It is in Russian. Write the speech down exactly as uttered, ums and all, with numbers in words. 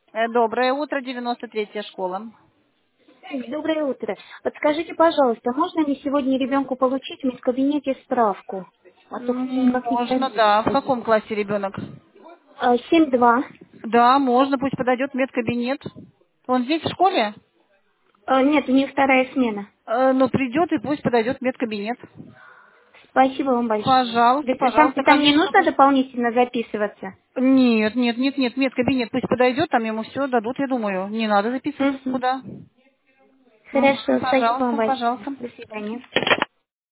Э, Доброе утро, девяносто третья школа. Доброе утро. Подскажите, пожалуйста, можно ли сегодня ребенку получить в медкабинете справку? А то как-то М, никак не Можно, пройдет. да. В каком классе ребенок? А, семь два. Да, можно, пусть подойдет в медкабинет. Он здесь в школе? А, нет, у нее вторая смена. Э, Ну, придет и пусть подойдет в медкабинет. Спасибо вам большое. Пожалуйста, Ведь Там, пожалуйста, там не конечно. нужно пусть- дополнительно записываться? Нет, нет, нет, нет, медкабинет пусть подойдет, там ему все дадут, я думаю. Не надо записываться Угу. никуда. Мгм. Хорошо, спасибо вам Пожалуйста, большое. пожалуйста. До свидания.